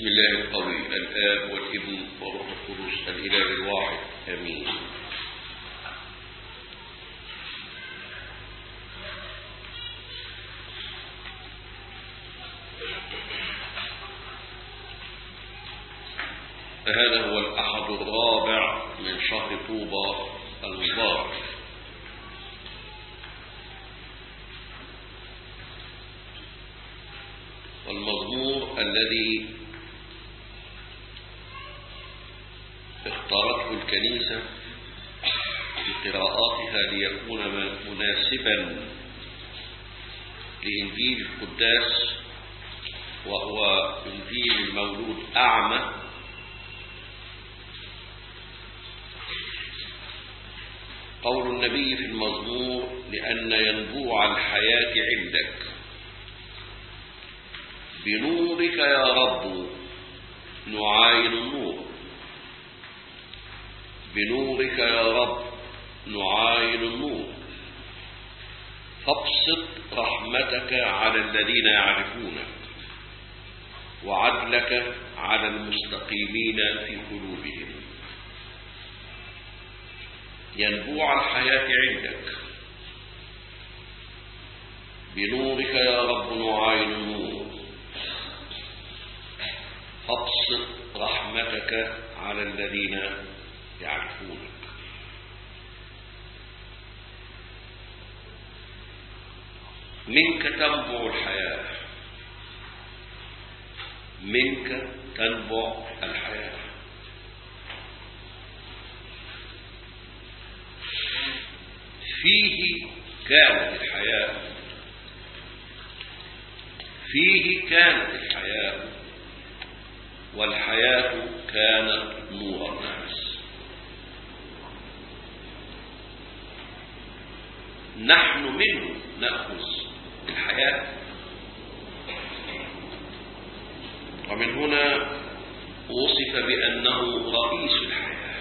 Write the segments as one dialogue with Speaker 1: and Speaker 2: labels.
Speaker 1: بسم الله القوي الآب والابن والروح القدس الإله الواحد آمين. هذا هو الأحد الرابع من شهر طوبى المبارك، والمزمور الذي اختارته الكنيسة في قراءاتها ليكون مناسبا لإنجيل القداس، وهو إنجيل المولود أعمى، قول النبي في المزمور: لأن ينبوع الحياة عندك، بنورك يا رب نعاين النور، بنورك يا رب نعاين النور، فابسط رحمتك على الذين يعرفونك، وعدلك على المستقيمين في قلوبهم. ينبوع الحياة عندك، بنورك يا رب نعاين النور، فابسط رحمتك على الذين يعرفونك. منك تنبع الحياة، منك تنبع الحياة. فيه كانت الحياة، فيه كانت الحياة، والحياة كانت نور الناس. نحن منه نأخذ الحياة، ومن هنا وصف بأنه رئيس الحياة،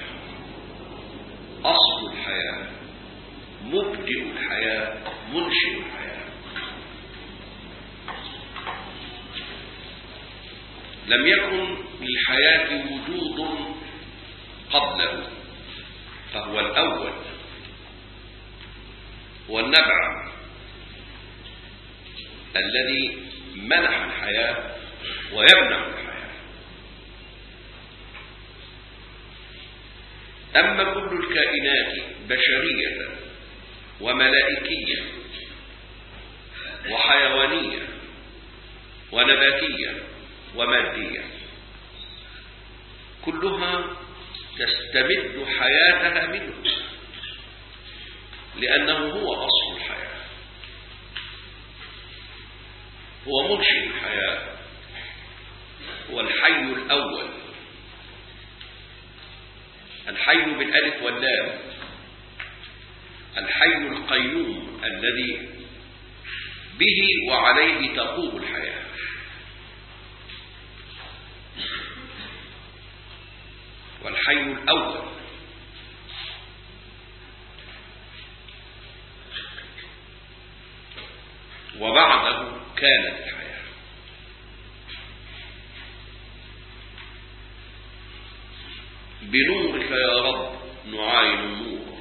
Speaker 1: أصل الحياة، مبدئ الحياة، منشئ الحياة. لم يكن للحياة وجود قبله، فهو الأول والنبع الذي منح الحياة ويمنع الحياة. أما كل الكائنات بشرية وملائكية وحيوانية ونباتية ومادية، كلها تستمد حياتها منه، لأنه هو أصل الحياة، هو منشئ الحياة، هو الحي الأول، الحي بالألف واللام، الحي القيوم الذي به وعليه تقوم الحياة. والحي الأول، وبعده كانت الحياة. بنورك يا رب نعاين النور،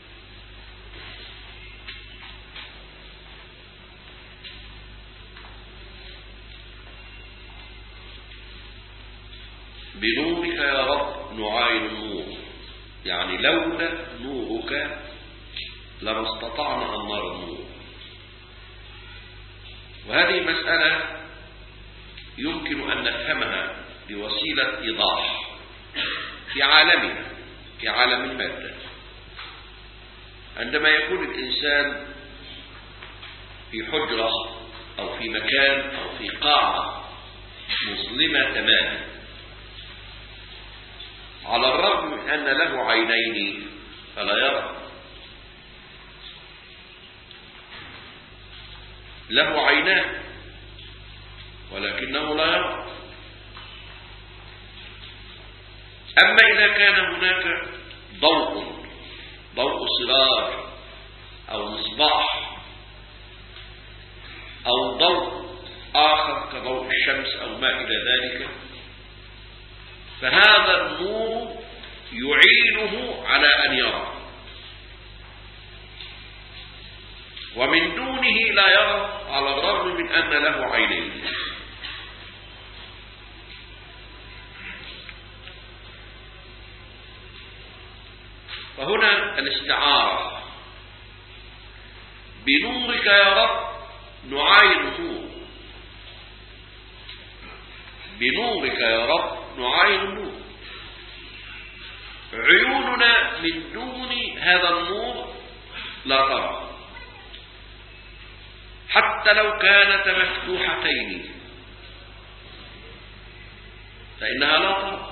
Speaker 1: بنورك يا رب نعاين النور، يعني لولا نورك لما استطعنا أن نرى النور. وهذه مسألة يمكن أن نفهمها بوسيلة إيضاح في عالمنا، في عالم المادة. عندما يكون الإنسان في حجرة أو في مكان أو في قاعة مظلمة تماما، على الرغم من أن له عينين فلا يرى، له عينان ولكنه لا يرى. أما إذا كان هناك ضوء سراج أو مصباح أو ضوء آخر كضوء الشمس أو ما إلى ذلك، فهذا النور يعينه على أن يرى، ومن دونه لا يرى على الرغم من أن له عينين. فهنا الاستعارة بنورك يا رب نعاين النور، بنورك يا رب نعاين النور. عيوننا من دون هذا النور لا ترى، حتى لو كانت مفتوحتين فإنها لا ترى.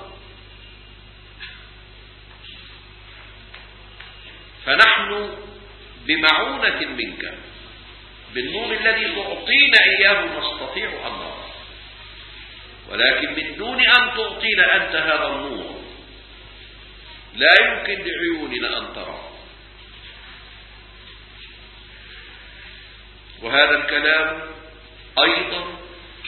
Speaker 1: فنحن بمعونة منك بالنور الذي تعطينا إياه نستطيع أن نرى، ولكن من دون أن تعطينا أنت هذا النور لا يمكن لعيوننا أن ترى. وهذا الكلام أيضا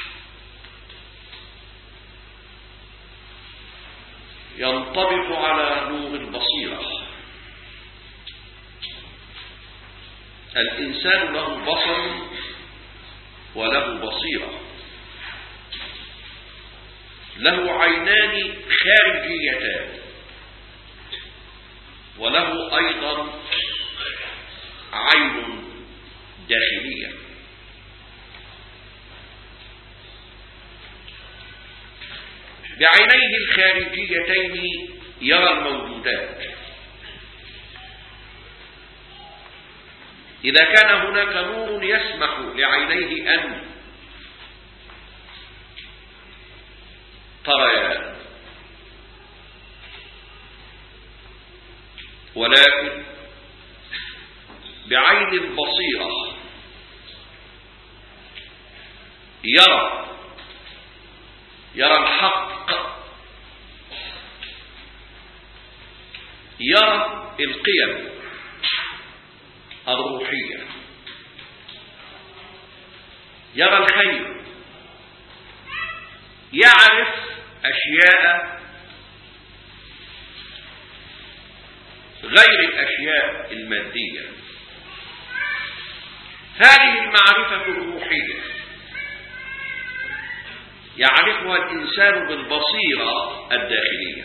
Speaker 1: ينطبق على نور البصيرة. الإنسان له بصر وله بصيرة، له عينان خارجيتان وله أيضا عين داخلية. بعينيه الخارجيتين يرى الموجودات. إذا كان هناك نور يسمح لعينيه أن تريان، ولكن بعين البصيرة يرى الحق، يرى القيم الروحية، يرى الخير، يعرف أشياء غير الأشياء المادية. هذه المعرفة الروحية يعرفها الإنسان بالبصيرة الداخلية.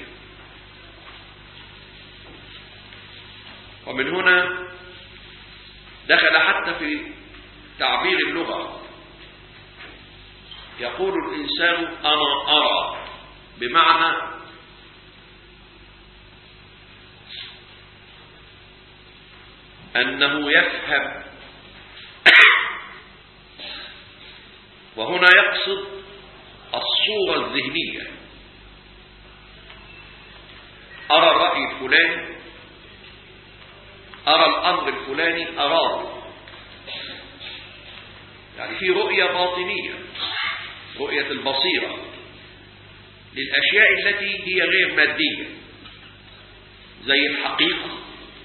Speaker 1: ومن هنا دخل حتى في تعبير اللغة، يقول الإنسان أنا أرى، بمعنى أنه يفهم. وهنا يقصد الصورة الذهنية. أرى الرأي الفلاني، أرى الأمر الفلاني، أراه. يعني في رؤية باطنية، رؤية البصيرة للأشياء التي هي غير مادية، زي الحقيقة،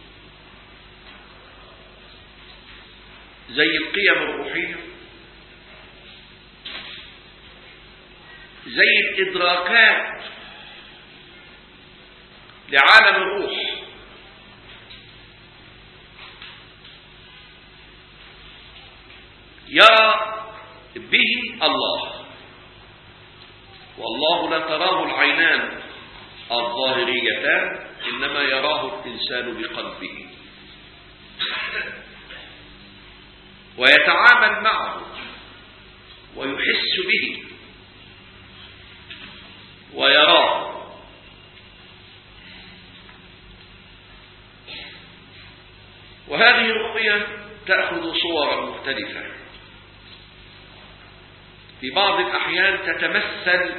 Speaker 1: زي القيم الروحية، زي الإدراكات لعالم الروح. يرى به الله، والله لا تراه العينان الظاهريتان، إنما يراه الإنسان بقلبه، ويتعامل معه ويحس به ويراه. وهذه الرؤية تأخذ صورا مختلفة. في بعض الأحيان تتمثل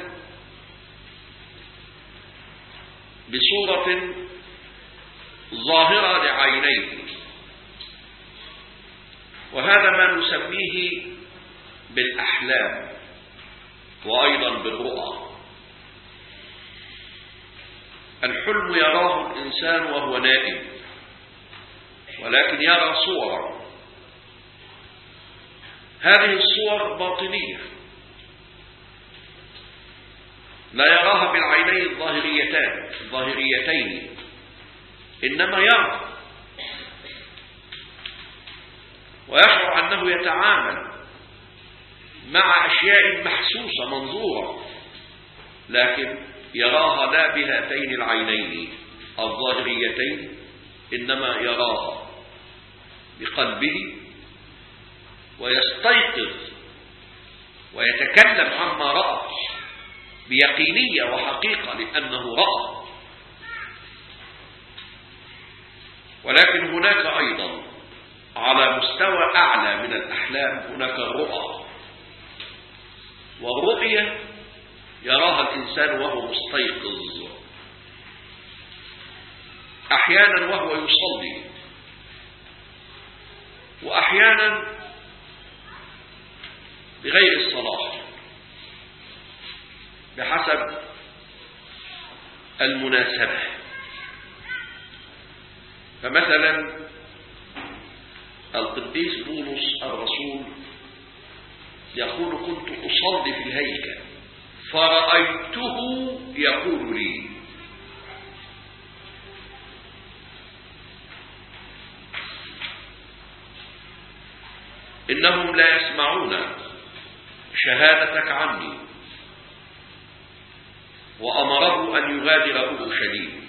Speaker 1: بصورة ظاهرة لعينيه، وهذا ما نسميه بالأحلام وأيضا بالرؤى. الحلم يراه الإنسان وهو نائم، ولكن يرى صورا. هذه الصور باطنية، لا يراها بالعينين الظاهريتين، إنما يرى ويشعر أنه يتعامل مع أشياء محسوسة منظورة، لكن يراها لا بهاتين العينين الظاهريتين، إنما يراها بقلبه ويستيقظ ويتكلم عما رأى بيقينية وحقيقة لأنه رأى. ولكن هناك أيضا على مستوى أعلى من الأحلام هناك الرؤى، والرؤية يراها الإنسان وهو مستيقظ، أحيانا وهو يصلي، وأحيانا بغير الصلاة بحسب المناسبة. فمثلا القديس بولس الرسول يقول: كنت أصلي في الهيكل فرأيته يقول لي. إنهم لا يسمعون شهادتك عني، وأمره أن يغادر أورشليم.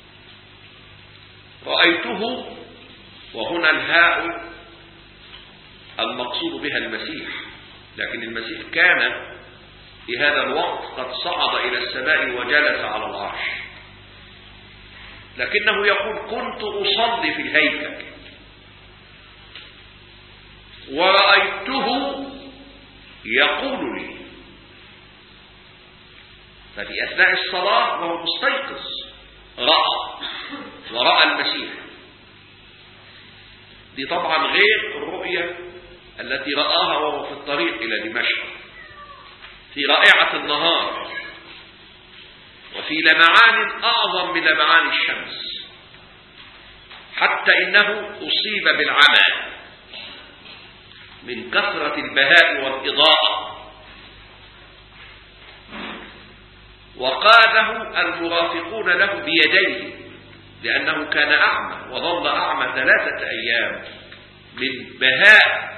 Speaker 1: رأيته، وهنا الهاء المقصود بها المسيح، لكن المسيح كان في هذا الوقت قد صعد إلى السماء وجلس على العرش، لكنه يقول: كنت أصلي في الهيكل ورأيته يقول لي. ففي أثناء الصلاة وهو مستيقظ رأى، ورأى المسيح. دي طبعا غير الرؤية التي رآها وهو في الطريق إلى دمشق في رائعة النهار وفي لمعان أعظم من لمعان الشمس، حتى إنه أصيب بالعمى من كثرة البهاء والإضاءة، وقاده المرافقون له بيديه لأنه كان أعمى، وظل أعمى 3 أيام من بهاء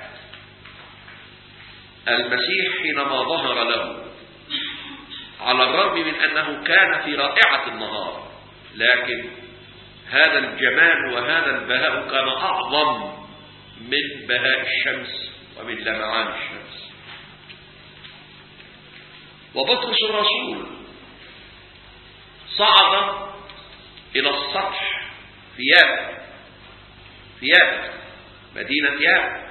Speaker 1: المسيح حينما ظهر له، على الرغم من أنه كان في رائعة النهار، لكن هذا الجمال وهذا البهاء كان أعظم من بهاء الشمس ومن لمعان الشمس. وبطرس الرسول صعد إلى السطح في يافا مدينة يافا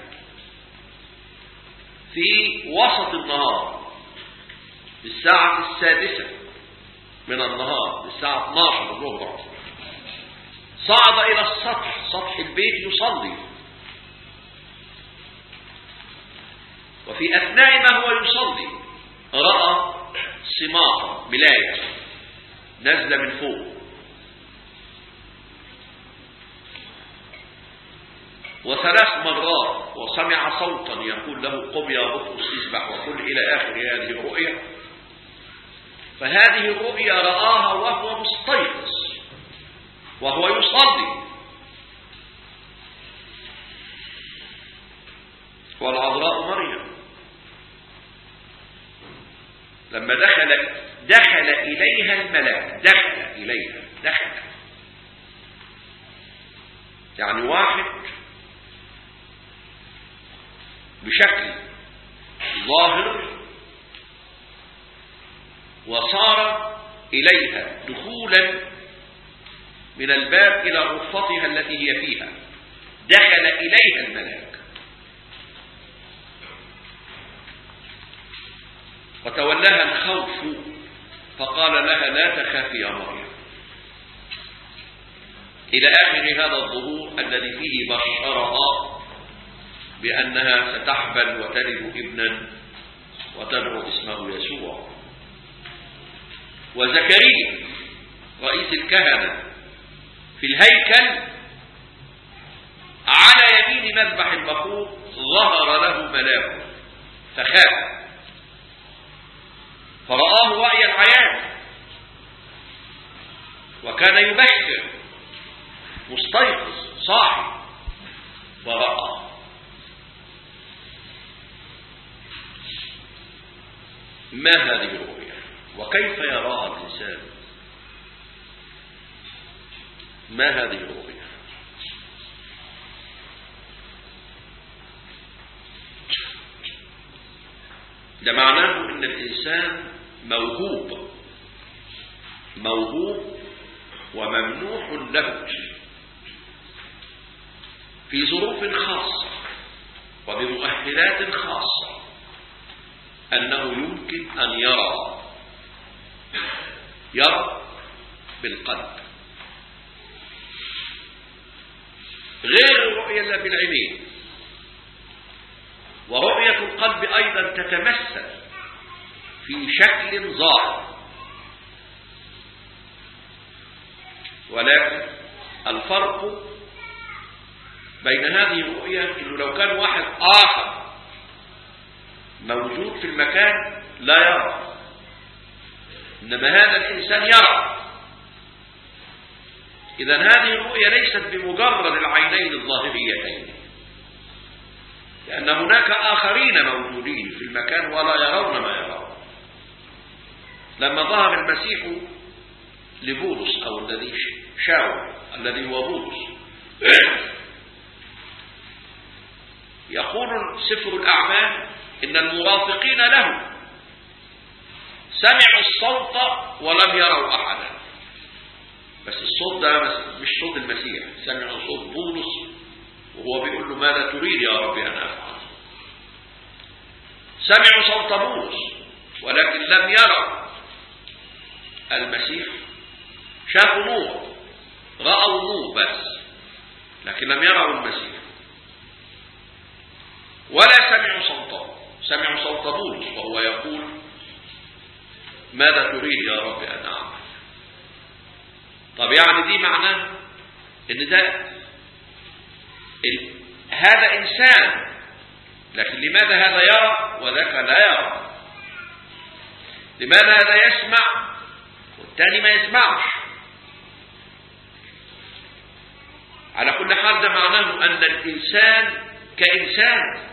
Speaker 1: في وسط النهار، في الساعة 6 من النهار، في الساعة 12 الظهر، صعد إلى السطح، سطح البيت، يصلي. وفي أثناء ما هو يصلي رأى سماطة، ملاية نزل من فوق، وثلاث مرات، وسمع صوتا يقول له: قم يا بطرس اسبح وكل، إلى آخر هذه الرؤيا. فهذه الرؤيا رآها وهو مستيقظ وهو يصلي. والعذراء مريم لما دخل إليها الملاك، دخل يعني واحد بشكل ظاهر، وصار إليها دخولا من الباب إلى غرفتها التي هي فيها، دخل إليها الملاك وتولاها الخوف فقال لها: لا تخافي يا مريم، إلى آخر هذا الظهور الذي فيه بشرها بأنها ستحبل وتلد ابنا وتدعو اسمه يسوع. وزكريا رئيس الكهنة في الهيكل على يمين مذبح البخور ظهر له ملاك فخاف، فرآه رأي العيان وكان يبشر مستيقظ صاحي ورأى. ما هذه الرؤيا وكيف يراها الإنسان؟ ما هذه الرؤيا؟ ده معناه ان الإنسان موهوب وممنوح له في ظروف خاصة وبمؤهلات خاصة أنه يمكن أن يرى بالقلب، غير الرؤية اللي بالعينين. ورؤية القلب أيضا تتمثل في شكل ظاهر، ولكن الفرق بين هذه الرؤية إنه لو كان واحد آخر موجود في المكان لا يرى، إنما هذا الإنسان يرى. إذن هذه الرؤية ليست بمجرد العينين الظاهريتين، لأن هناك آخرين موجودين في المكان ولا يرون ما يرون. لما ظهر المسيح لبولس أو الذي شاول الذي هو بولس، يقول سفر الأعمال إن المرافقين له سمعوا الصوت ولم يروا أحدا. بس الصوت ده مش صوت المسيح، سمعوا صوت بولس وهو بيقول له ماذا تريد يا رب أن أفعل. سمعوا صوت بولس ولكن لم يروا المسيح. شافوا نور، رأوا نور بس، لكن لم يروا المسيح ولا سمعوا صوته. سمعوا صوت بولس وهو يقول ماذا تريد يا رب أن أعمل. طب يعني دي معناه ان ده هذا إنسان، لكن لماذا هذا يرى وذاك لا يرى؟ لماذا هذا يسمع والثاني ما يسمعش؟ على كل حال ده معناه أن الإنسان كإنسان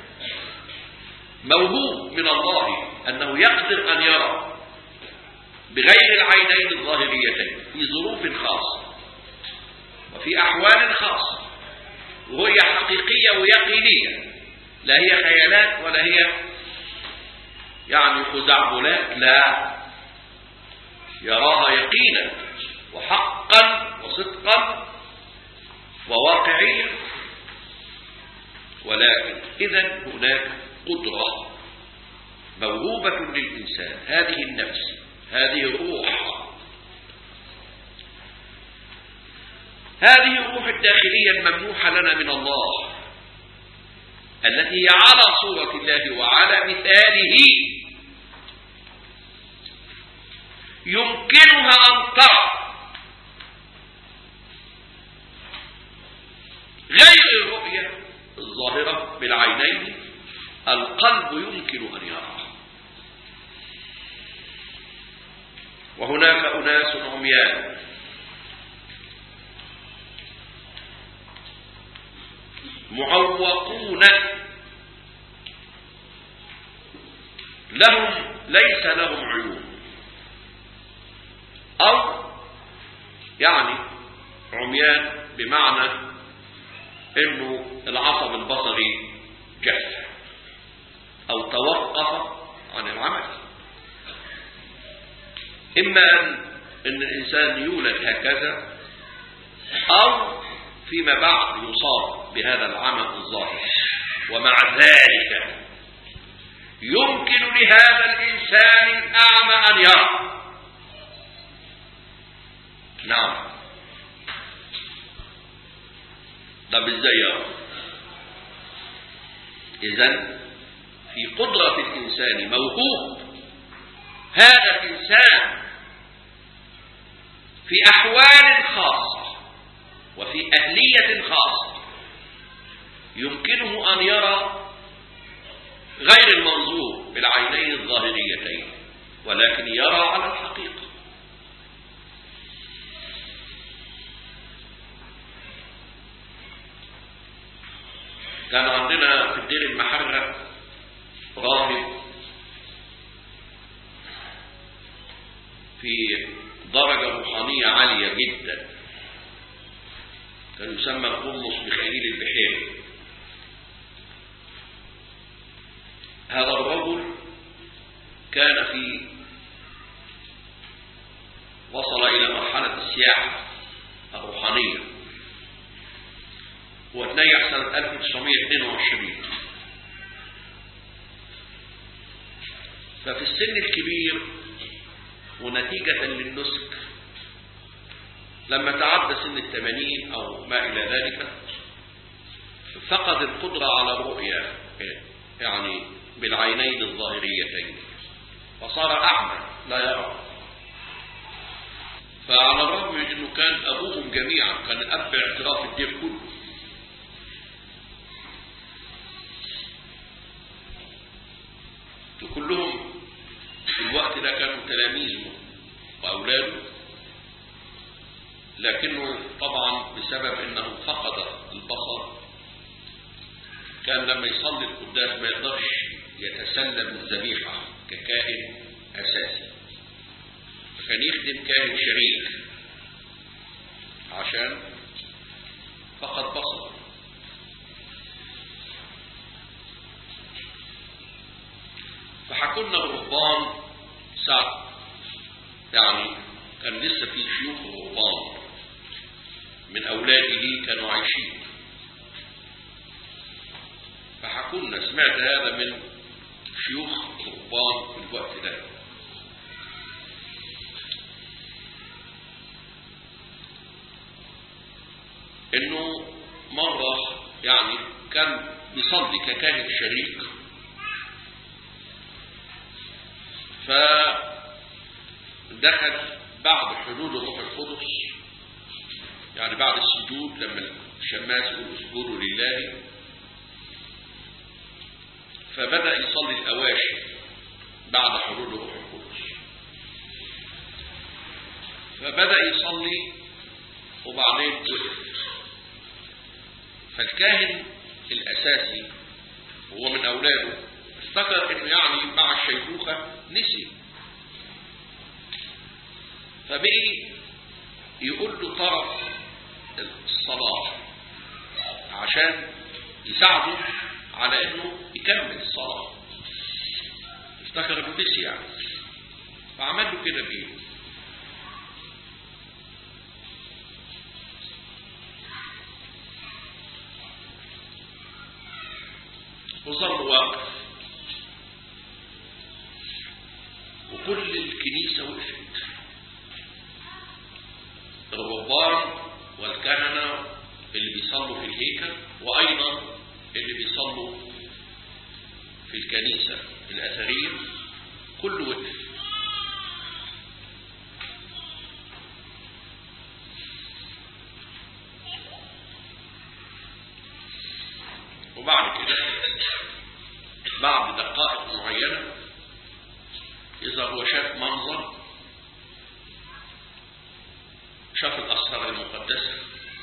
Speaker 1: موهوب من الله أنه يقدر أن يرى بغير العينين الظاهريتين في ظروف خاصة وفي أحوال خاصة، وهي حقيقية ويقينية، لا هي خيالات ولا هي يعني خزعبلات، لا، يراها يقينا وحقا وصدقا وواقعيا. ولكن إذن هناك قدرة موهوبة للإنسان، هذه النفس، هذه الروح، هذه الروح الداخلية الممنوحة لنا من الله، التي هي على صورة الله وعلى مثاله، يمكنها أن ترى غير الرؤية الظاهرة بالعينين. القلب يمكن أن يرى. وهناك أناس عميان معوقون ليس لهم عيون، أو يعني عميان بمعنى إنه العصب البصري جف أو توقف عن العمل. إما أن الإنسان يولد هكذا، أو فيما بعد يصاب بهذا العمى الظاهر، ومع ذلك يمكن لهذا الإنسان الأعمى أن يرى. نعم. طب ازاي يرى؟ إذن في قدرة الإنسان موهوب، هذا الإنسان في أحوال خاصة وفي أهلية خاصة يمكنه أن يرى غير المنظور بالعينين الظاهريتين، ولكن يرى على الحقيقة. كان عندنا في الدير المحرة راهب في درجة روحانية عالية جدا، كان يسمى القمص ميخائيل البحيري. هذا الرجل كان وصل إلى مرحلة السياحة الروحانية، وتنيح سنة 1922. ففي السن الكبير ونتيجة للنسك لما تعدى سن 80 أو ما إلى ذلك فقد القدرة على الرؤية، يعني بالعينين الظاهريتين، فصار أعمى لا يرى. فعلى الرغم من أنه كان أبوهم جميعا كان الأب باعتراف الدير كله، كلهم في الوقت ده كانوا تلاميذه وأولاده، لكنه طبعا بسبب أنه فقد البصر كان لما يصلي القداس ما يقدرش يتسلم الذبيحة ككائن أساسي، فكان يخدم كائن شريك عشان فقد بصر. فحكولنا الرهبان ساعة، يعني كان لسه في شيوخ الرهبان من أولاده كانوا عايشين، فحكولنا سمعت هذا من شيوخ الرهبان في الوقت ده. انه مرة يعني كان بيصلي ككاهن شريك، فدخل بعد حلول الروح القدس، يعني بعد السجود لما الشماس يقول اسجدوا لله، فبدأ يصلي الأواشي بعد حلول الروح القدس، فبدأ يصلي وبعدين وقف. فالكاهن الأساسي هو من أولاده افتكر انه يعني مع الشيخوخة نسي، فبقي يقول له طرف الصلاة عشان يساعده على انه يكمل الصلاة، افتكر انه نسي يعني، فعمل له كده بيه. وظل واقف وكل الكنيسة وقفت، الرهبان والكهنة اللي بيصلوا في الهيكل وأيضا اللي بيصلوا في الكنيسة الأثرية كله وقف. وبعد كده بعد دقائق معينة إذا هو شاف منظر، شاف الأسرار المقدسة،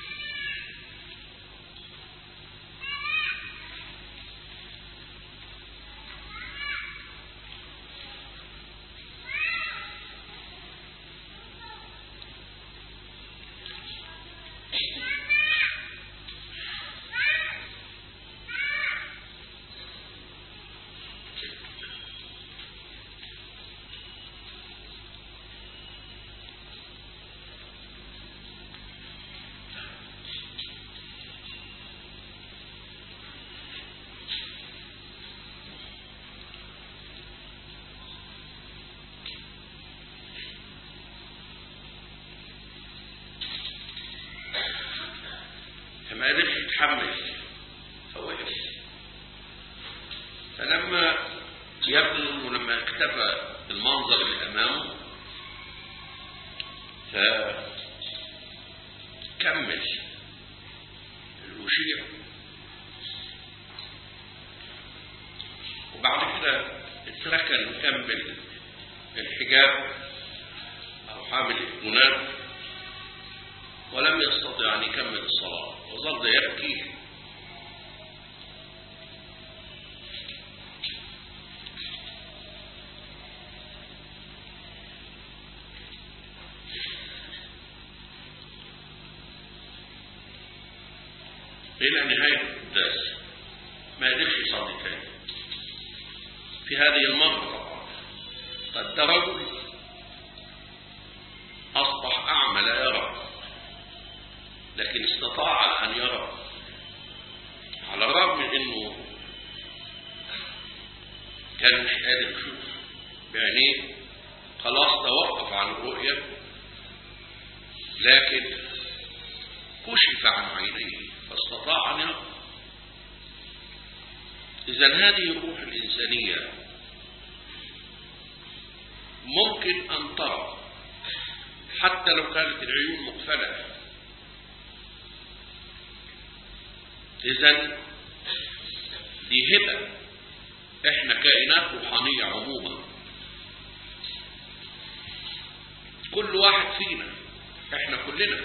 Speaker 1: ما قدرش يتحمل فوقف. فلما يبدو انه لما اختفى المنظر اللي امامه فكمل الوشيع، وبعد كده اتركن وكمل الحجاب أو حامل الكناب ولم يستطع أن يكمل الصلاة وظل يبكي. إلى نهاية القداس ما قدرش يصلي تاني. في هذه المرة قد رجل أصبح أعمى لا يرى، لكن استطاع أن يرى على الرغم من أنه كان مش قادر يشوف بعينيه، خلاص توقف عن الرؤية، لكن كشف عن عينيه فاستطاع أن يرى. إذن هذه الروح الإنسانية ممكن أن ترى حتى لو كانت العيون مقفلة. إذن دي هبة، إحنا كائنات روحانية عموما، كل واحد فينا، إحنا كلنا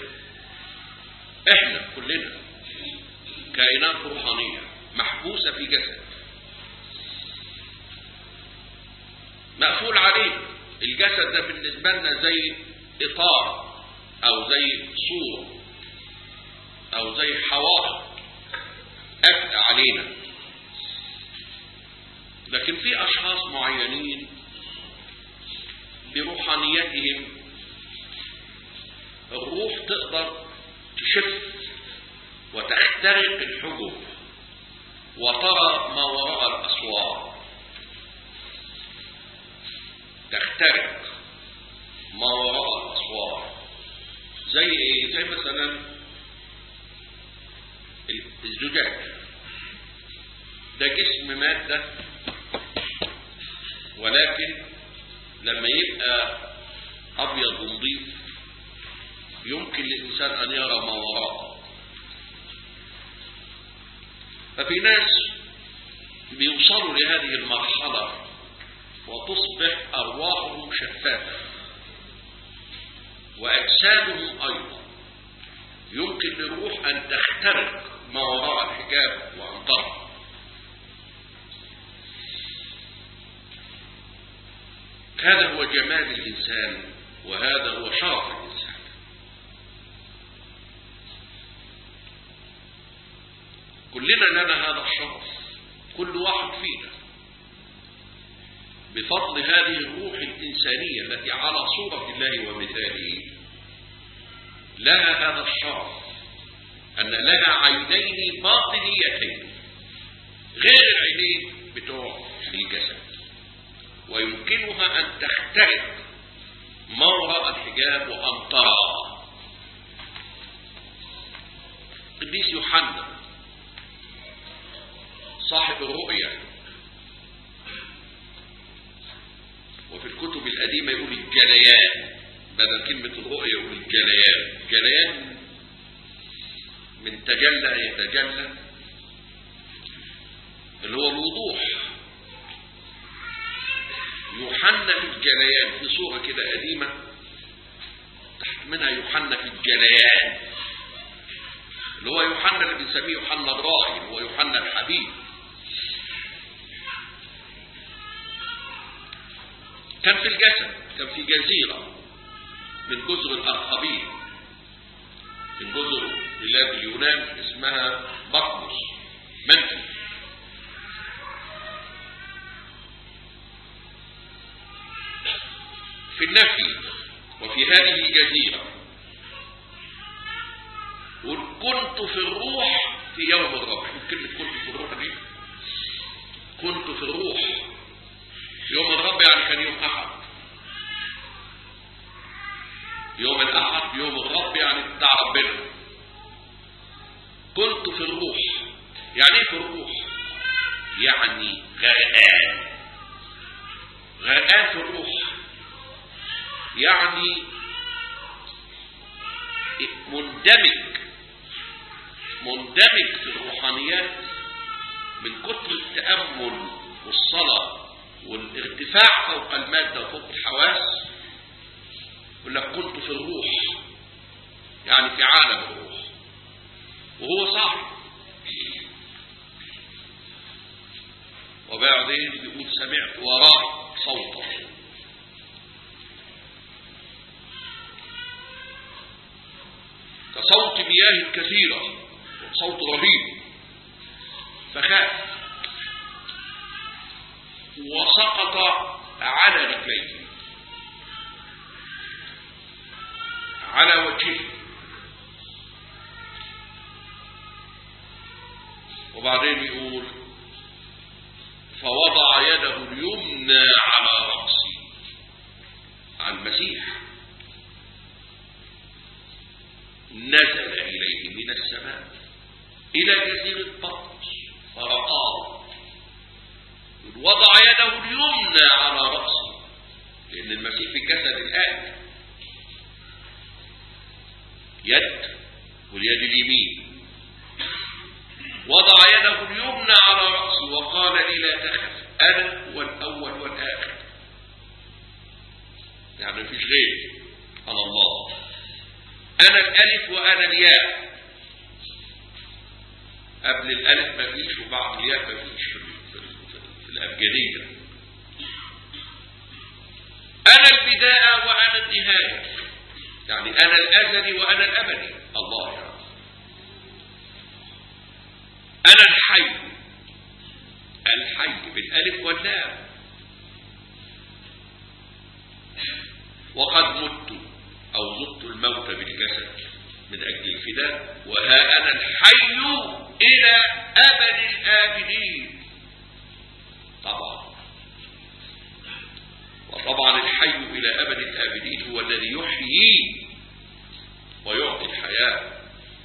Speaker 1: كائنات روحانية محبوسة في جسد مقفول عليه. الجسد ده بالنسبة لنا زي إطار أو زي صورة أو زي حوائط قافلة علينا، لكن في أشخاص معينين بروحانيتهم الروح تقدر تشف وتخترق الحجب وترى ما وراء الأسوار، تخترق ما وراء الأسوار. زي ايه؟ زي مثلا الزجاج ده جسم مادة، ولكن لما يبقى أبيض ونظيف يمكن للإنسان أن يرى ما وراءه. ففي ناس بيوصلوا لهذه المرحلة وتصبح أرواحهم شفافة وأجسادهم أيضا يمكن للروح أن تخترق ما وراء الحجاب وأن ترى. هذا هو جمال الإنسان وهذا هو شرف الإنسان. كلنا لنا هذا الشرف، كل واحد فينا بفضل هذه الروح الإنسانية التي على صورة الله ومثاله لها هذا الشرف أن لها عينين باطنيتين غير العينين بتوع الجسد، ويمكنها أن تخترق ما وراء الحجاب وأن ترى. القديس يوحنا صاحب الرؤيا، وفي الكتب القديمة يقول الجليان بدل كلمة الرؤيا يقول الجليان. الجليان من تجلى يتجلى، اللي هو الوضوح. يوحنا في الجليان في صورة كده قديمة تحت منها يوحنا في الجليان، اللي هو يوحنا اللي بنسميه يوحنا الراعي، اللي هو يوحنا الحبيب. كان في الجسد، كان في جزيرة من جزر الأرخبيل، من جزر بلاد اليونان اسمها بطمس منفي. في النفي وفي هذه الجزيرة كنت في الروح في يوم الرب. كلمة كنت في الروح دي، كنت في الروح يوم الرب يعني كان يوم أحد. يوم الأحد يوم الرب يعني بتاع ربنا. كنت في الروح يعني ايه في الروح؟ يعني غرقان، غرقان في الروح، يعني مندمج في الروحانيات من كتر التأمل والصلاة والارتفاع فوق المادة وفوق الحواس يقول لك كنت في الروح، يعني في عالم الروح وهو صاحي. وبعدين بيقول سمعت وراء صوتا كصوت مياه كثيرة، صوت رهيب، فخاف وسقط على رجليه على وجهه. وبعدين يقول فوضع يده اليمنى على رأسي، على المسيح، نزل إليه من السماء إلى جزيرة بطرس فرقاه. وضع يده اليمنى على رأسه، لأن المسيح في جسد الآن يد واليد اليمين. وضع يده اليمنى على رأسه وقال لي لا تخف، أنا هو الأول والآخر. يعني مفيش غيري، أنا الله، أنا الألف وأنا الياء. قبل الألف مفيش وبعد الياء مفيش في الأبجدية. أنا البداية وأنا النهاية، يعني أنا الأزلي وأنا الأبدي، الله يعني. أنا الحي، الحي بالألف واللام. وقد مت أو مت الموت بالجسد من أجل الفداء، وها أنا الحي إلى أبد الآبدين. طبعا، وطبعا الحي إلى أبد الآبدين هو الذي يحيي ويعطي الحياة.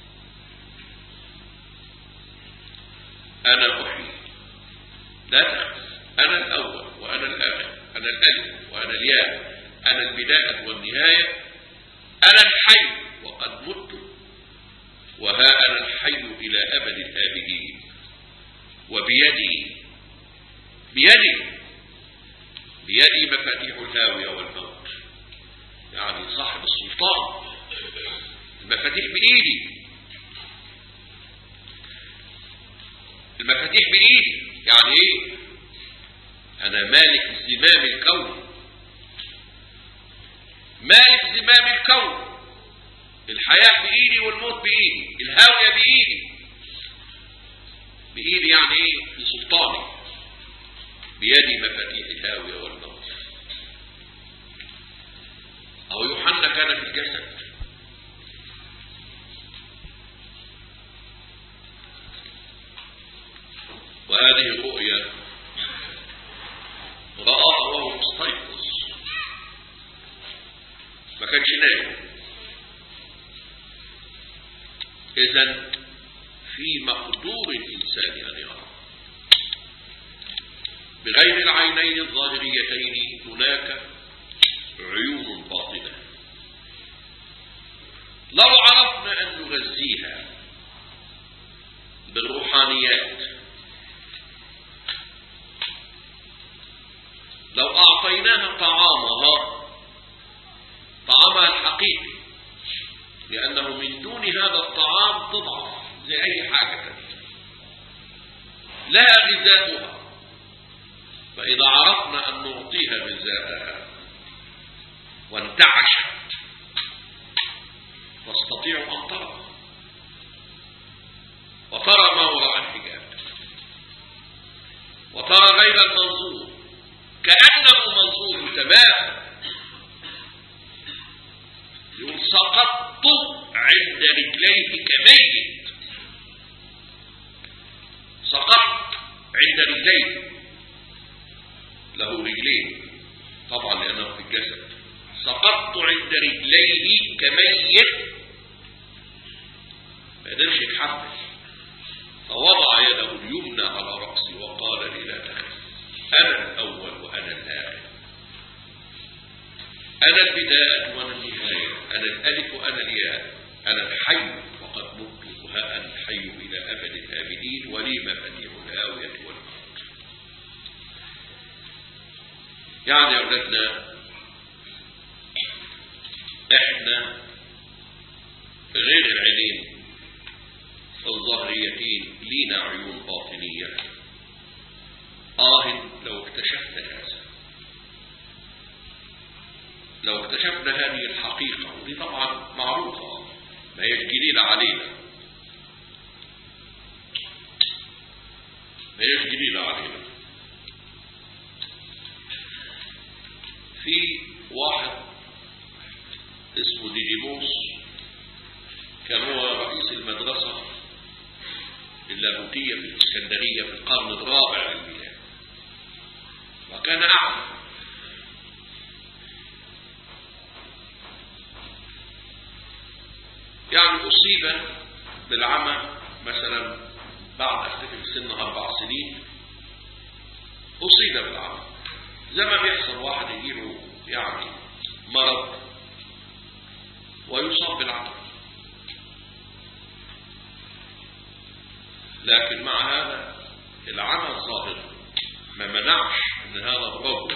Speaker 1: أنا أحيي، لا تخف، أنا الأول وأنا الآخر، أنا الألف وأنا الياء، أنا البداية والنهاية، أنا الحي وقد مت، وها أنا الحي إلى أبد الآبدين. وبيدي، بيدي مفاتيح الهاوية والموت، يعني صاحب السلطان. المفاتيح بإيدي، المفاتيح بإيدي. يعني إيه؟ أنا مالك زمام الكون، مالك زمام الكون. الحياة بإيدي والموت بإيدي، الهاوية بإيدي. بإيدي يعني إيه؟ في سلطاني. بيدي مفاتيح الهاوية والموت. أو يوحنا كان في الجسد، وهذه الرؤيا رآها وهو مستيقظ، ما كانش نايم. إذن في مقدور الإنسان أن يرى. بغير العينين الظاهريتين هناك عيون باطنة لو عرفنا أن نغذيها بالروحانيات، لو أعطيناها طعامها الحقيقي، لأنه من دون هذا الطعام تضعف زي أي حاجة، لها غذاؤها. فإذا عرفنا أن نعطيها غذاءها وانتعشت تستطيع أن ترى وترى ما وراء الحجاب وترى غير المنظور كأنه منظور تماما. يقول سقطت عند رجليه كميت، سقطت عند رجليه، له رجلين طبعا لأنه في الجسد. سقطت عند رجليه كميت، ما قدرش يتحمل، فوضع يده اليمنى على رأسي وقال لي لا تخف، أنا الأول وأنا الآخر، أنا البداية وأنا النهاية، أنا الألف وأنا الياء، أنا الحي وقد مت، وها أنا الحي إلى أبد الآبدين، ولي مفاتيح الهاوية والموت. يعني يا أولادنا احنا غير العينين الظاهريتين لينا عيون باطنية. لو اكتشفنا هذا، لو اكتشفنا هذه الحقيقة، ودي طبعا معروفة ما هي جديدة علينا، ما هي جديدة علينا. في واحد اسمه ديديموس كان هو رئيس المدرسة اللاهوتية في الإسكندرية في القرن الرابع للميلاد، وكان أعمى. يعني أصيب بالعمى مثلا بعد أفتكر سن 4 سنين، أصيب بالعمى زي ما بيحصل واحد يجيله يعني مرض ويصاب بالعمى. لكن مع هذا العمى الظاهر ما منعش ان هذا الرجل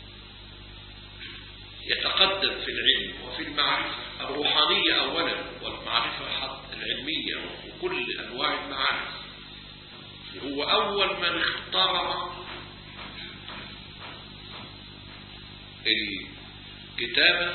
Speaker 1: يتقدم في العلم وفي المعرفة الروحانية اولا، والمعرفة حتى العلمية وكل انواع المعارف. هو اول من اخترع الكتابة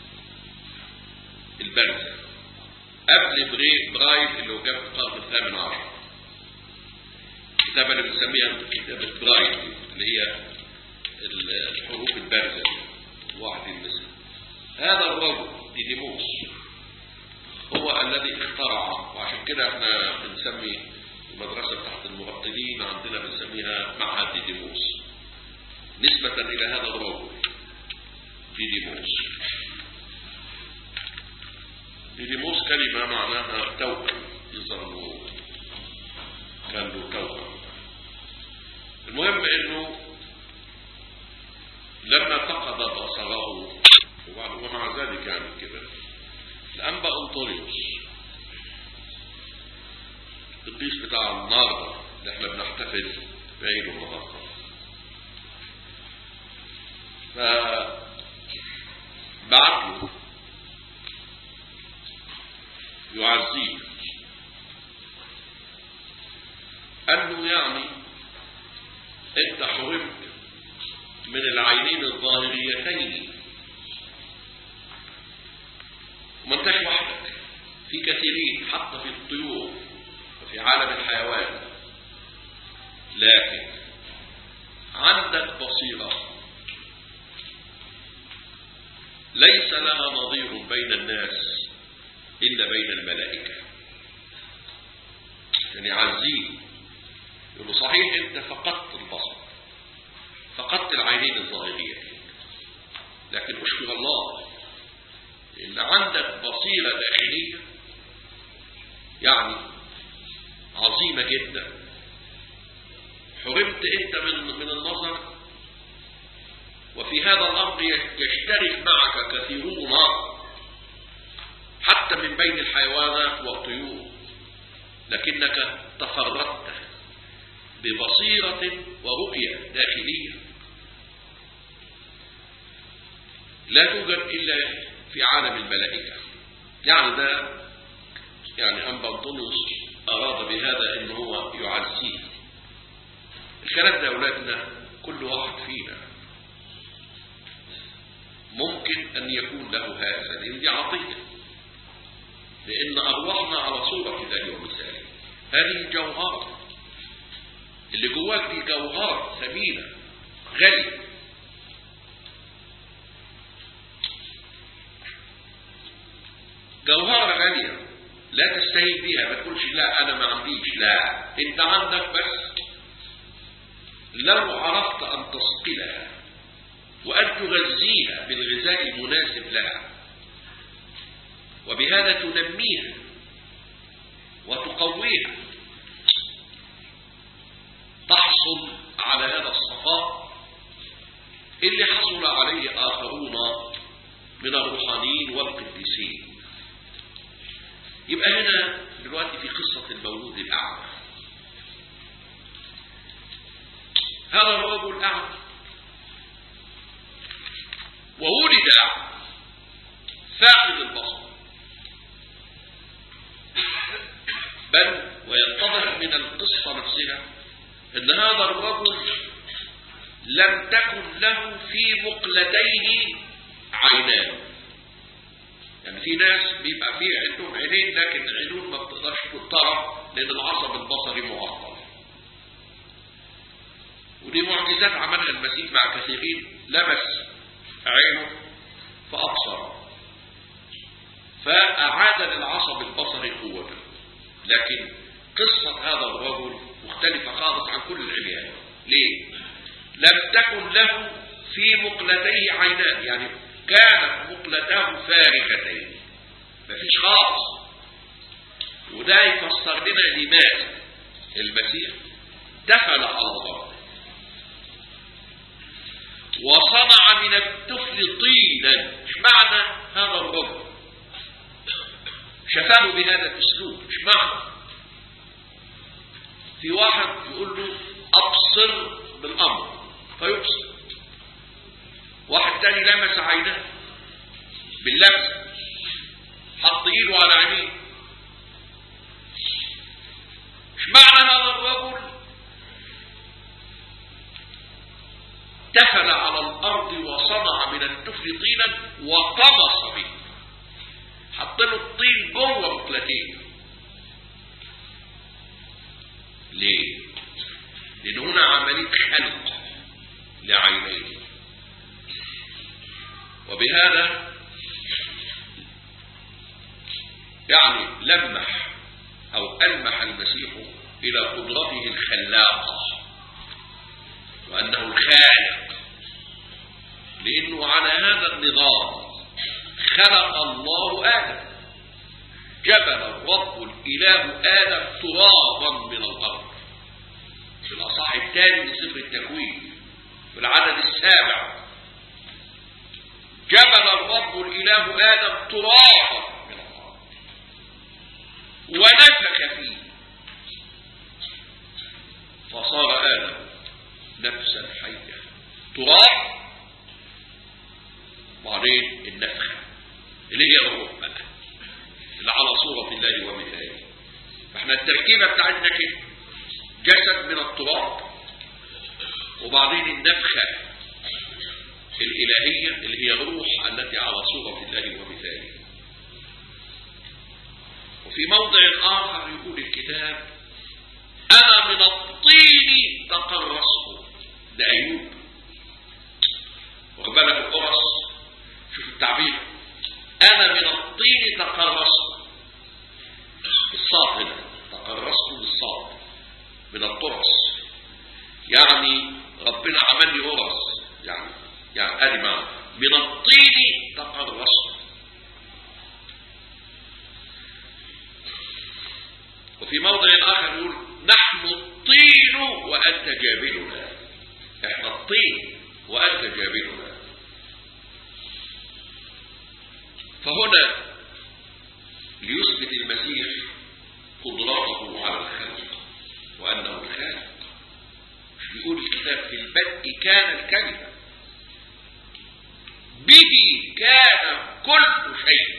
Speaker 1: البارزة قبل برايل اللي هو جاب في القرن الثامن عشر. الكتابة اللي بنسميها كتابة برايل اللي هي الحروف البارزة واحد المثل. هذا الرجل ديديموس هو الذي اخترع، وعشان كده احنا بنسمي المدرسة تحت المرتلين عندنا بنسميها معهد ديديموس نسبة إلى هذا الرجل ديديموس. ديديموس كلمة معناها توأم، يظهر كان له توأم. المهم انه لما فقد بصره ومع ذلك يعني كده الأنبا أنطونيوس القديس بتاع النهارده اللي احنا بنحتفل بعيده النهارده، فبعت له يعزيه، قال له يعني انت حرمت من العينين الظاهريتين وما انتش وحدك، في كثيرين حتى في الطيور وفي عالم الحيوان، لكن عندك بصيرة ليس لها نظير بين الناس إلا بين الملائكة. يعني عزيز يقول صحيح انت فقدت البصر، فقدت العينين الظاهريتين، لكن اشكر الله ان عندك بصيرة داخلية يعني عظيمة جدا. حرمت انت من النظر، وفي هذا الامر يشترك معك كثيرون حتى من بين الحيوانات والطيور، لكنك تفردت ببصيرة ورؤية داخلية لا توجد إلا في عالم الملائكة. يعني ده يعني أنبا أنطونيوس أراد بهذا إن هو يعزيه. الكلام ده أولادنا كل واحد فينا ممكن أن يكون له هذا، لأن دي عطية، لأن أرواحنا على صورة الله ومثاله. هذه جوهرة اللي جواك، دي جوهرة ثمينة غالية. جوهرة غالية لا تستهين بها، ما تقولش لا أنا ما عنديش، لا أنت عندك، بس لو عرفت أن تصقلها وأن تغذيها بالغذاء المناسب لها، وبهذا تنميها وتقويها، تحصل على هذا الصفاء اللي حصل عليه آخرون من الروحانيين والقديسين. يبقى هنا دلوقتي في قصة المولود الأعمى. هذا الرجل الأعمى وولد فاقد البصر، بل ويتضح من القصة نفسها ان هذا الرجل لم تكن له في مقلتيه عينان. يعني في ناس بيبقى فيه عندهم عينين لكن العينون ما بتقدرش تطرى لان العصب البصري معطل، ودي معجزات عملها المسيح مع كثيرين، لمس عينه فأبصر فأعاد للعصب البصري قوته. لكن قصة هذا الرجل مختلفة خالص عن كل العيان. ليه؟ لم تكن له في مقلتيه عينان، يعني كانت مقلتاه فارغتين مفيش خالص. وده يفسر لنا لماذا المسيح دخل على الأرض وصنع من الطفل طينا. ايش معنى هذا الرجل؟ شفاه بهذا الاسلوب. ايش معنى؟ في واحد يقول له ابصر بالامر فيبصر، واحد تاني لمس عينه باللمس، حط ايده على عينيه. ايش معنى هذا الرجل دخل على الارض وصنع من الطفل طينا وطمس به، حط له الطين جوه مقلتين. ليه؟ لان هنا عمليه خلق لعينيه. وبهذا يعني لمح او ألمح المسيح الى قدرته الخلاقه وانه الخالق، لانه على هذا النظام خلق الله آدم. جبل الرب الإله آدم ترابا من الأرض في الأصحاح الثاني من سفر التكوين في العدد 7. جبل الرب الإله آدم ترابا من الأرض ونفخ فيه فصار آدم نفسا حية. تراب بعدين النفخ اللي هي الروح بقى اللي على صورة الله ومثاله. فاحنا التركيبة بتاعتنا كده جسد من التراب وبعدين النفخة الإلهية اللي هي الروح التي على صورة الله ومثاله. وفي موضع آخر يقول الكتاب أنا من الطين تقرصه. ده أيوب وقبلك القرص. شوف التعبير، أنا من الطين تقرصت بالصاد، هنا تقرصت بالصاد من القرص، يعني ربنا عمل لي قرص، يعني أدي معنى من الطين تقرصت. وفي موضع آخر يقول نحن الطين وأنت جابلنا. احنا الطين وأنت جابلنا. فهنا ليثبت المسيح قدرته على الخلق وأنه الخالق. يقول الكتاب في البدء كان الكلمة به كان كل شيء.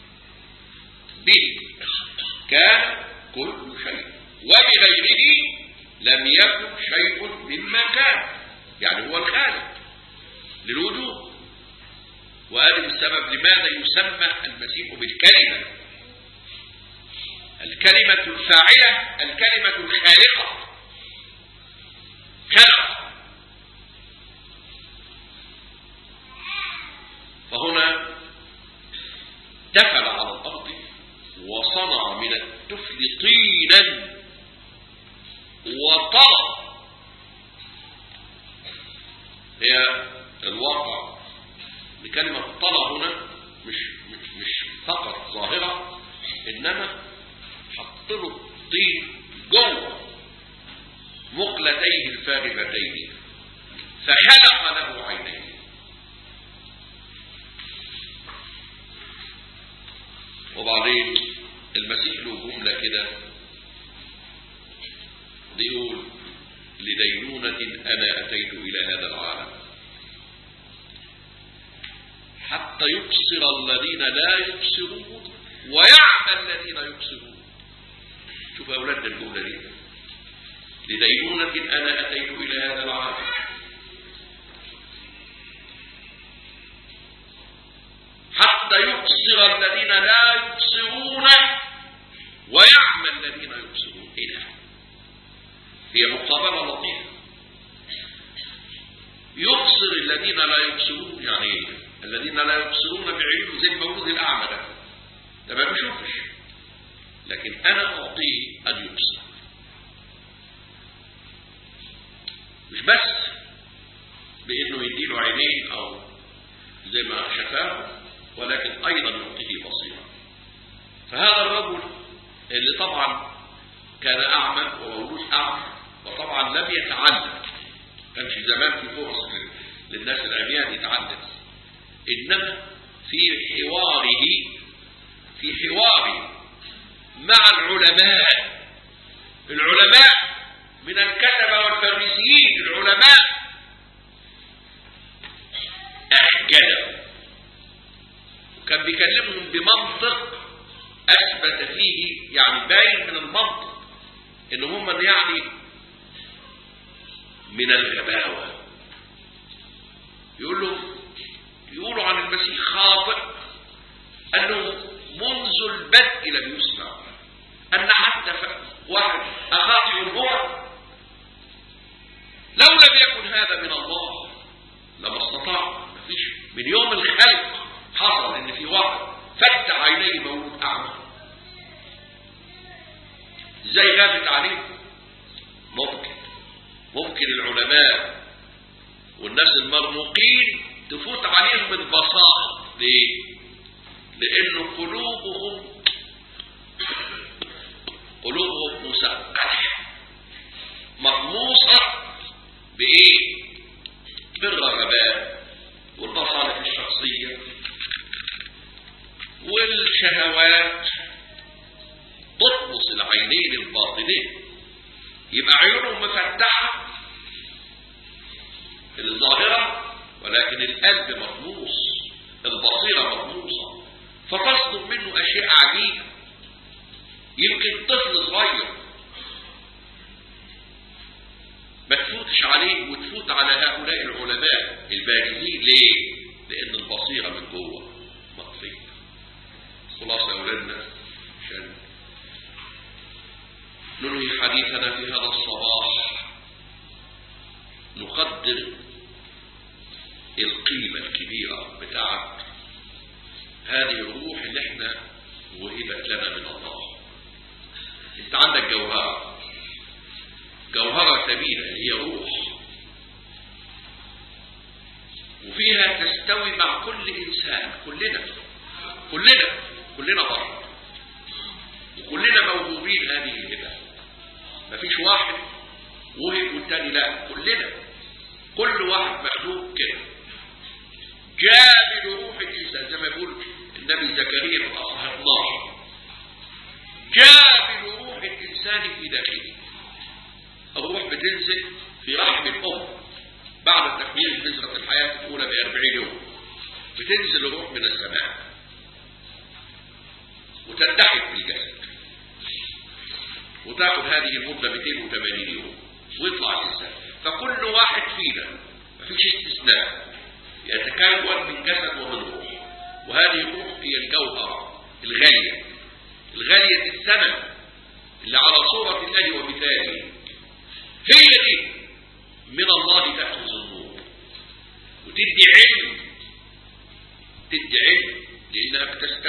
Speaker 1: به كان كل شيء وبغيره لم يكن شيء مما كان. يعني هو الخالق للوجود. وهذا السبب لماذا يسمى المسيح بالكلمة، الكلمة الفاعلة، الكلمة الخالقة. خلق. فهنا دخل على الأرض وصنع من الطفل طينا وطلب. هي الواقع لكلمة طلب هنا مش فقط ظاهرة، إنما حط له الطين جوه مقلتيه الفارغتين فخلق له عينين. وبعدين المسيح له جملة كده بيقول لدينونة أنا أتيت إلى هذا العالم حتى يبصر الذين لا يبصرون ويعمى الذين يبصرون. شوف يا أولادنا الجملة دي، لدينونة أنا أتيت إلى هذا العالم. حتى يبصر الذين لا يبصرون ويعمى الذين يبصرون. إيه ده؟ هي مقابلة لطيفة. يبصر الذين لا يبصرون يعني ايه؟ الذين لا يبصرون بعينه زي المولود الأعمى ده ما بيشوفش، لكن أنا أعطيه أن يبصر. مش بس بأنه يديله عينين أو زي ما شفاه، ولكن أيضا يعطيه بصيرة. فهذا الرجل اللي طبعا كان أعمى ومولود أعمى، وطبعا لم يتعلم، كانش زمان في فرص للناس العميان يتعلم، إنما في حواره مع العلماء من الكتبة والفريسيين، العلماء أحجلوا، وكان بيكلمهم بمنطق أثبت فيه يعني باين من المنطق إن هم يعني من الغباوة. يقولوا عن المسيح خاطئ أنه منذ البدء لم يسمع، أن حتى واحد أخاطئ هو لو لم يكن هذا من الله لما استطاع. مفيش من يوم الخلق حصل إن في واحد فتح عينيه مولود أعمى. ازاي غابت عليه؟ ممكن العلماء والناس المرموقين تفوت عليهم البصائر. ليه؟ لأن قلوبهم مسقحة مطموسة بإيه؟ بالرغبات والمصالح الشخصية والشهوات، تطمس العينين الباطنين. يبقى عيونهم مفتحة الظاهرة، ولكن القلب مطموس، البصيرة مطموسة، فتصدر منه أشياء عجيبة. يمكن طفل صغير ما تفوتش عليه وتفوت على هؤلاء العلماء البارزين. ليه؟ لأن البصيرة من جوه مطفية. خلاص يا أولادنا، عشان ننهي حديثنا في هذا الصباح، نقدر القيمة الكبيرة بتاعت هذه الروح اللي احنا وهبت لنا من الله. انت عندك جوهرة ثمينة هي روح، وفيها تستوي مع كل إنسان. كلنا بشر، وكلنا موهوبين هذه الهبة. مفيش واحد وهب والتاني لا، كل واحد مخلوق كده جابل روح الإنسان، زي ما يقول النبي زكريا في أصحاح 12، جابل روح الإنسان في داخله. الروح بتنزل في رحم الأم بعد تكميل بذرة الحياة الأولى ب40 يوم، بتنزل الروح من السماء وتلتحق بالجسد، وتاخد هذه المدة 280 يوم ويطلع الإنسان. فكل واحد فينا مفيش استثناء يتكون من جسد ومن روح، وهذه الروح هي الجوهرة الغالية الثمن اللي على صورة الله ومثاله. هي دي من الله تأخذ النور وتدي علم، لأنها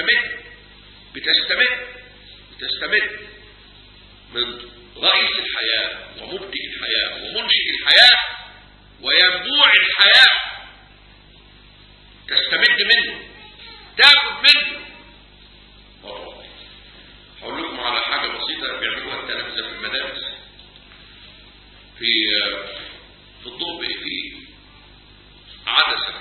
Speaker 1: بتستمد من رئيس الحياة ومبدئ الحياة ومنشئ الحياة وينبوع الحياة، تستمد منه، تاخذ منه. هقول لكم على حاجة بسيطة بيعملوها التلامذة في المدارس في الضوء، في عدسة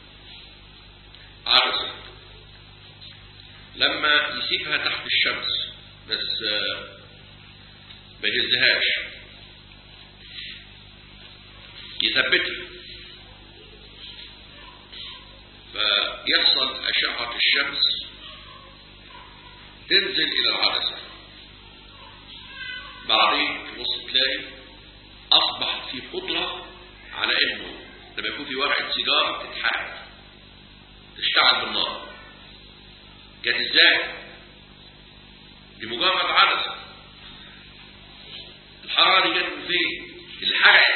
Speaker 1: لما يسيبها تحت الشمس بس ما يهزهاش، يثبتها، فيحصل أشعة الشمس تنزل إلى العدسة، بعدين تبص تلاقي أصبح في قدرة على إنه لما يكون في ورقة سيجارة تتحرق تشتغل بالنار. جت إزاي؟ دي مجرد عدسة. الحرارة دي جت من فين؟ اللي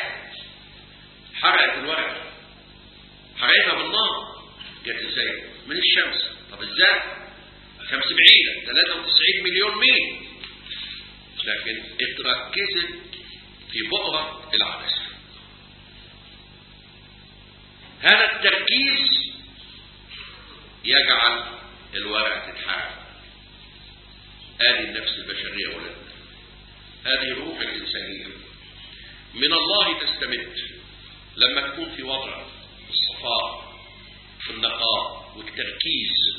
Speaker 1: حرقت الورقة، حرقتها بالنار. جت ازاي؟ من الشمس. طب ازاي؟ شمس بعيدة 93 مليون ميل، لكن اتركزت في بؤرة العدسة. هذا التركيز يجعل الورقة تتحرك. هذه النفس البشرية ولدنا، هذه الروح الإنسانية من الله تستمد لما تكون في وضع الصفاء في النقاء والتركيز.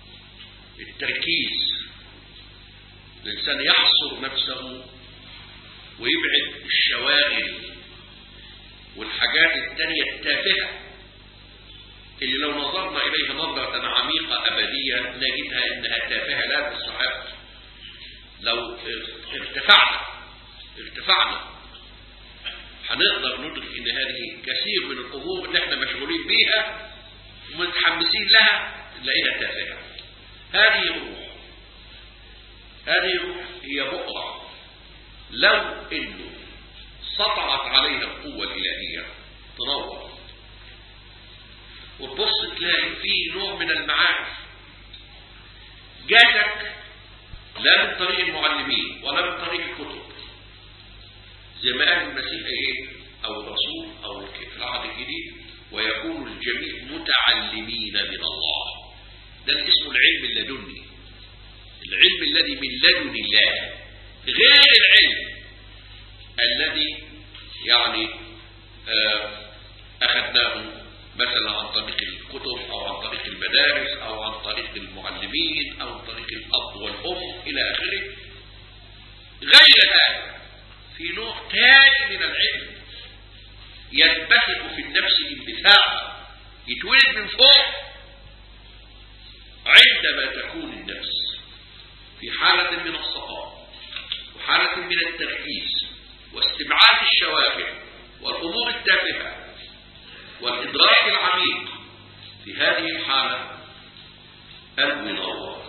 Speaker 1: الإنسان يحصر نفسه ويبعد الشواغل والحاجات التانية التافهة اللي لو نظرنا إليها نظرة عميقة أبدية نجدها إنها تافهة لا تستحق. لو ارتفعنا هنقدر ندرك إن هذه كثير من الأمور اللي احنا مشغولين بيها ومتحمسين لها نلاقيها تافهة. هذه الروح هي بؤرة لو إنه سطعت عليها القوة الإلهية تنور، وتبص تلاقي فيه نوع من المعارف جاتك لا من طريق المعلمين ولا من طريق الكتب، زي ما قال المسيح أو الرسول أو في العهد الجديد ويكون الجميع متعلمين من الله. ده اسمه العلم اللدني، العلم الذي من لدن الله، غير العلم الذي يعني أخذناه مثلا عن طريق الكتب أو عن طريق المدارس أو عن طريق المعلمين أو عن طريق الأب والأم إلى آخره. غير هذا في نوع ثاني من العلم ينبثق في النفس انبثاقا، يتولد من فوق عندما تكون النفس في حالة من الصفاء وحالة من التركيز واستبعاد الشواغل والأمور التافهة والإدراك العميق. في هذه الحالة قلبه ينور.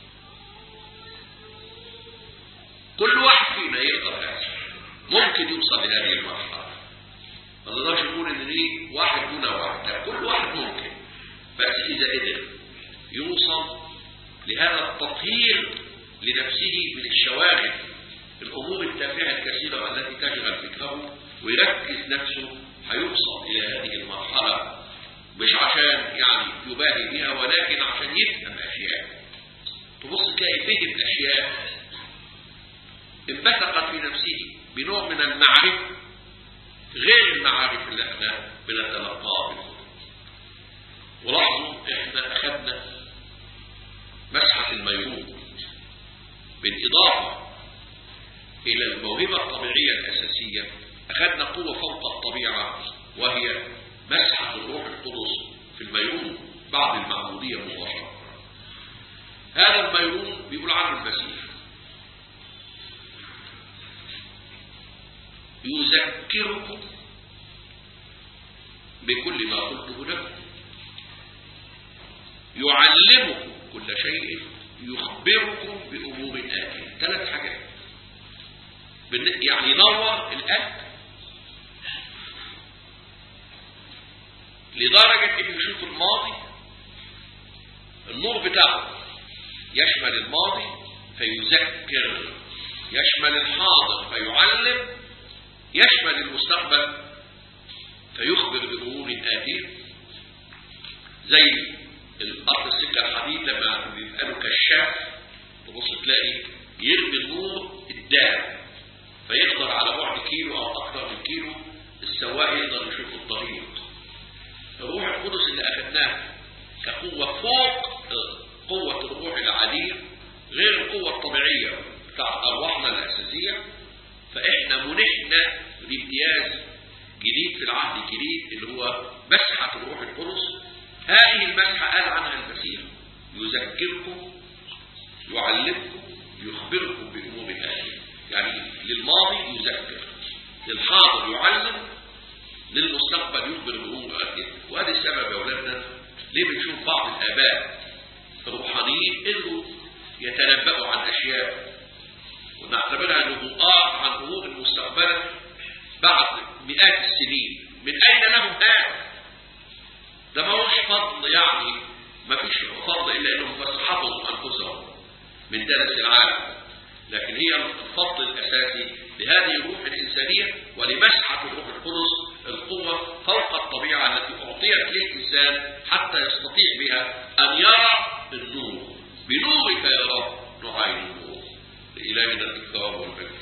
Speaker 1: كل واحد فينا يقدر هذا، ممكن يوصل لهذه المرحلة. ما نقدرش نقول ان دي واحد دون واحد، لا، كل واحد ممكن، بس اذا قدر يوصل لهذا التطهير لنفسه من الشواغل الامور التافهه الكثيره التي تشغل فكره ويركز نفسه، هيوصل الى هذه المرحله مش عشان يعني يباهي بها ولكن عشان يفهم اشياء. تبص تلاقي فهم اشياء انبثقت في نفسه بنوع من المعرفه غير المعارف اللي احنا بنتلقاها. ولاحظوا احنا اخذنا مسحة الميمون بالاضافة الى الموهبة الطبيعية الاساسية، اخذنا قوة فوق الطبيعة وهي مسحة الروح القدس في الميمون بعد المعمودية مباشرة. هذا الميمون بيقول عنه المسيح يذكركم بكل ما قلته لكم، يعلمكم كل شيء، يخبركم بأمور آتية. 3 حاجات، يعني ينور القلب لدرجة انه يشوف الماضي، النور بتاعه يشمل الماضي فيذكر، يشمل الحاضر فيعلم، يشمل المستقبل فيخبر بأمور آتية. زي الأرض السكة الحديد لما بيبقى كشاف تبص تلاقي يرمي النور قدام فيقدر على بعد كيلو أو أكثر من كيلو السواق يقدر يشوف الطريق. الروح القدس اللي أخذناه كقوة فوق قوة الروح العادية غير القوة الطبيعية بتاع أرواحنا الأساسية، فإحنا منحنا بامتياز جديد في العهد الجديد اللي هو مسحة الروح القدس هذه المسحة قال عنها المسيح يذكركم يعلمكم يخبركم بأمور آتية. يعني للماضي يذكر، للحاضر يعلم، للمستقبل يخبر بأمور آتية. وهذا السبب يا أولادنا ليه بنشوف بعض الآباء الروحانيين قدروا يتنبأوا عن أشياء ونعتبرها نبوءات عن أمور المستقبل بعد مئات السنين. من أين لهم هذا؟ ده ما هوش فضل، يعني ما فيش فضل إلا أنهم بس حفظوا أنفسهم من دنس العالم، لكن هي الفضل الأساسي لهذه الروح الإنسانية ولمسحة الروح القدس القوة فوق الطبيعة التي أعطيت للإنسان حتى يستطيع بها أن يرى النور. بنورك يا رب نعاين النور. لإلهنا الإكرام والمجد.